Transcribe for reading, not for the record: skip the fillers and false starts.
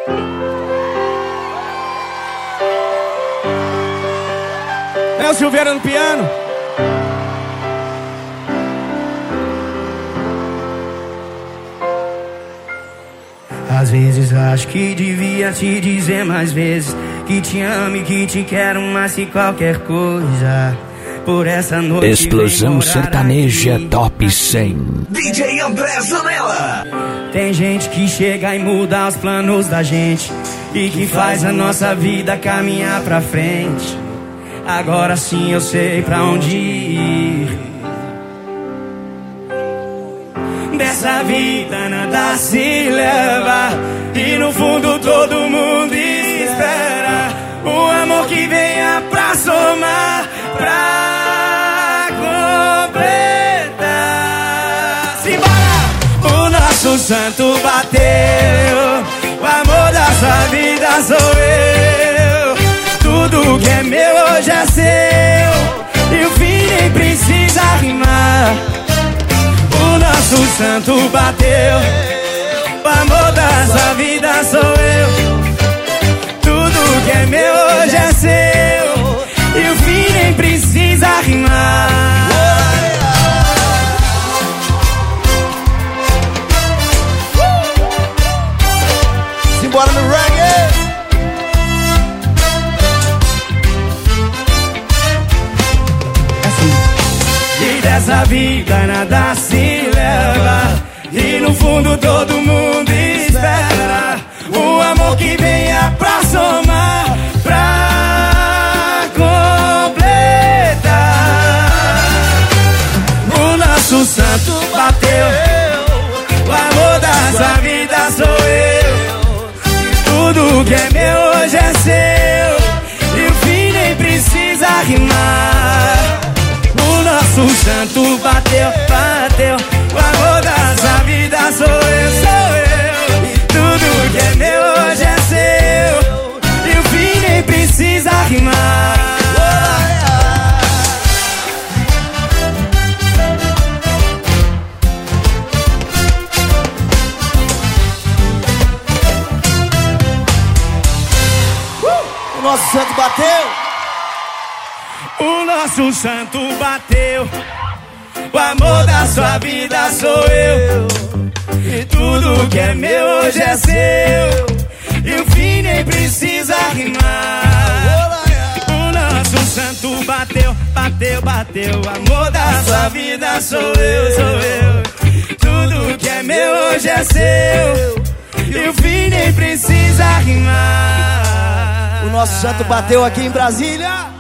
Léo Silveira no piano. Às vezes acho que devia te dizer mais vezes que te amo e que te quero mais que qualquer coisa. Por essa noite Explosão Sertaneja aqui. Top 100 DJ André Zanella. Tem gente que chega e muda os planos da gente e que faz a nossa vida caminhar pra frente. Agora sim eu sei pra onde ir. Dessa vida nada se leva e no fundo todo mundo espera um amor que venha pra somar, pra completar. Simbora! O nosso santo bateu, o amor da sua vida sou eu. Tudo que é meu hoje é seu e o fim nem precisa rimar. O nosso santo bateu, o amor da sua vida sou eu. Tudo que é meu hoje é seu e o fim nem precisa rimar. Simbora no reggae. E dessa vida nada se leva e no fundo todo mundo espera um amor que venha pra somar, pra completar. O nosso santo bateu, o amor da sua vida sou eu. Tudo que é meu hoje é seu e o fim nem precisa rimar. O nosso santo bateu, bateu, o amor da sua vida sou eu, sou eu. Tudo que é meu hoje é seu e o fim nem precisa rimar. O nosso santo bateu. O nosso santo bateu, o amor da sua vida sou eu. E tudo que é meu hoje é seu e o fim nem precisa rimar. O nosso santo bateu, bateu, bateu, o amor da sua vida sou eu, sou eu. Tudo que é meu hoje é seu e o fim nem precisa rimar. O nosso santo bateu aqui em Brasília.